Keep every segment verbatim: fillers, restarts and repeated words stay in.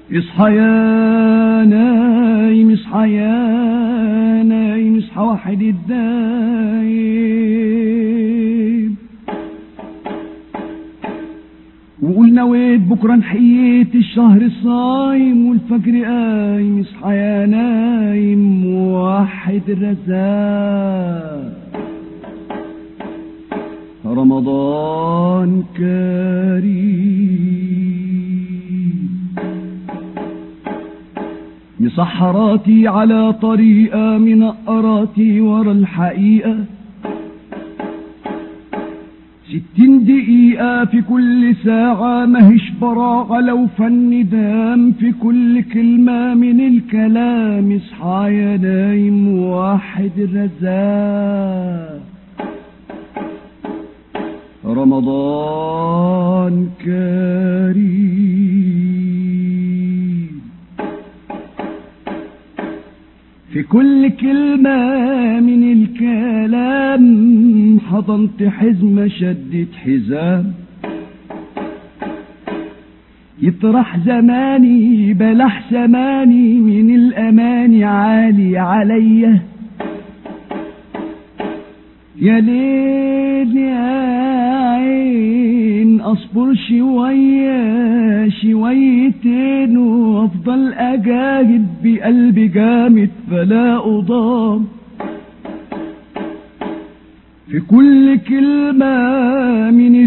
اصحى يا نايم اصحى يا نايم اصحى وحد الدايم، وقول نويت بكره نحييت الشهر الصايم والفجر قايم. اصحى يا نايم وحد الرزاق، رمضان كريم. مسحراتي على طريقة منقراتي ورا الحقيقة، ستين دقيقة في كل ساعة ماهيش براعة لو فن دام في كل كلمة من الكلام. اصحى يا نايم وحد الرزاق، رمضان كريم. في كل كلمة من الكلام حضنت حزمة شدت حزام، يطرح زماني بلح زماني من الأماني عالي عليا. يا ليل يا عين اصبر شوية شويتين وافضل اجاهد بقلبي جامد فلا اضام. في كل كلمة من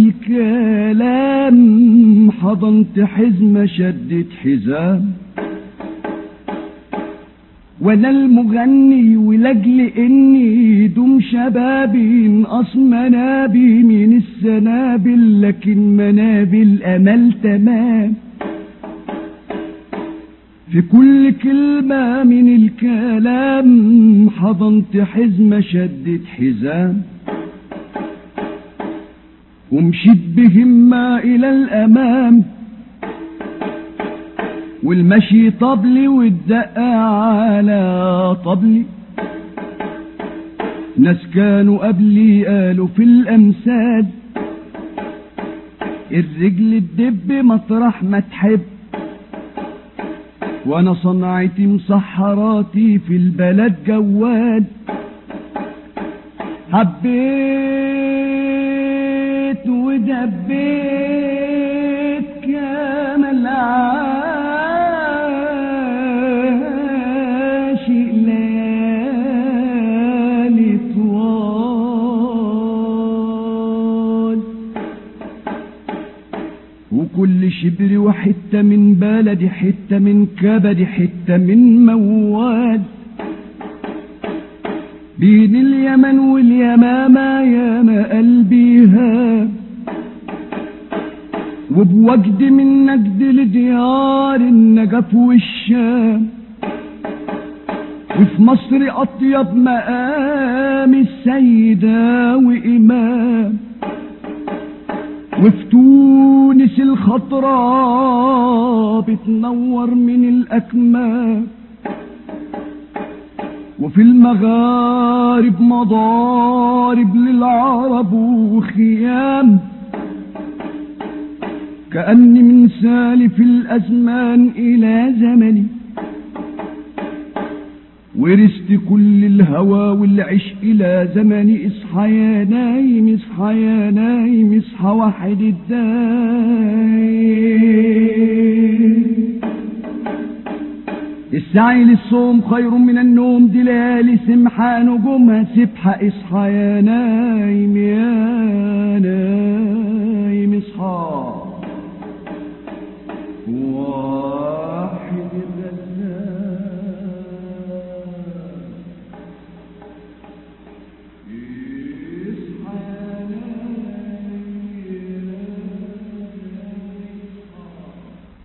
الكلام حضنت حزمة شدت حزام، وانا المغني ولاجل اني دوم شبابي انقص منابي من السنابل، لكن منابي الامل تمام. في كل كلمة من الكلام حضنت حزمة شدت حزام، ومشيت بهمة الى الامام، والمشي طبلي والدقة على طبلي. ناس كانوا قبلي قالوا في الامثال الرجل تدب مطرح ما تحب، وانا صنعتي مسحراتي في البلد جوال. حبيت ودبيت كامل عاشق ليالي طوال، وكل شبر وحتة من بلدي حتة من كبدي حتة من موال. بين اليمن واليمامة ياما قلبي هاب، وبوجد من نجد لديار النجف والشام. وفي مصر أطيب مقام السيدة وإمام، وفي تونس الخضراء بتنور من الأكمام، وفي المغارب مضارب للعرب وخيام. كأني من سالف الأزمان إلى زمني، ورثت كل الهوى والعشق إلى زمني. اصحى يا نايم اصحى يا نايم اصحى وحد الدايم. السعي للصوم خير من النوم، دي ليالي سمحة نجومها سبحة. اصحى يا نايم يا